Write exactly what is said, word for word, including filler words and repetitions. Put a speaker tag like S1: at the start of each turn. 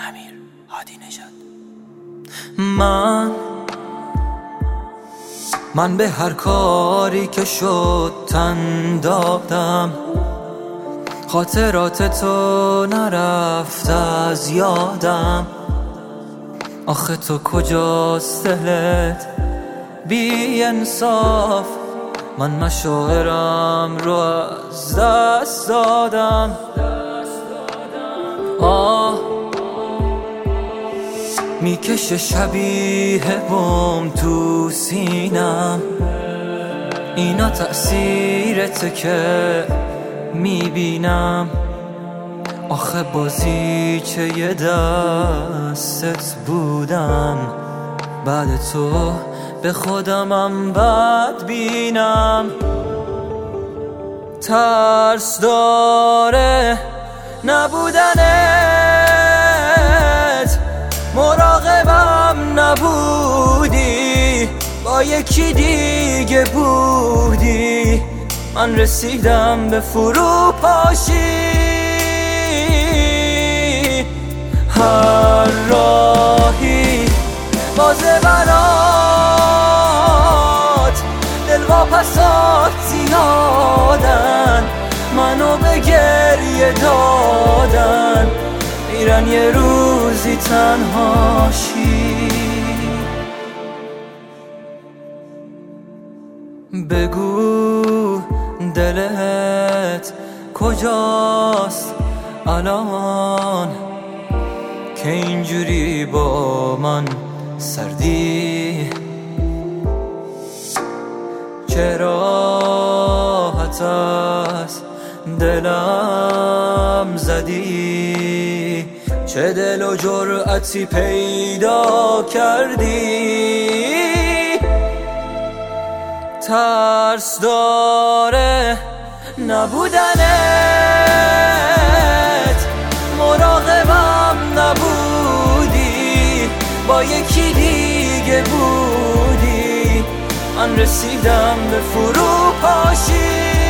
S1: امیر هادی نژاد. من من به هر کاری که شد تن دادم، خاطرات تو نرفت از یادم. آخه تو کجاست دلت بی انصاف، من مشاعرم رو از دست دادم. آه میکشه شبیه بم تو سینم، اینا تأثیرته که میبینم. آخه بازیچه یه دستت بودم، بعد تو به خودمم بد بینم. ترس داره نبودنت، مراقبم نبودی، با یکی دیگه بودی. من رسیدم به فروپاشی، هر راهی بازه برات، دل واپسات زیادن، منو به گریه دادن. میرن یه روزی تنهاشی. بگو دلت کجاست الان که اینجوری با من سردی؟ چرا حتی از دلم زدی؟ چه دل و جرأتی پیدا کردی؟ ترس داره نبودنت، مراقبم نبودی، با یکی دیگه بودی. من رسیدم به فروپاشی.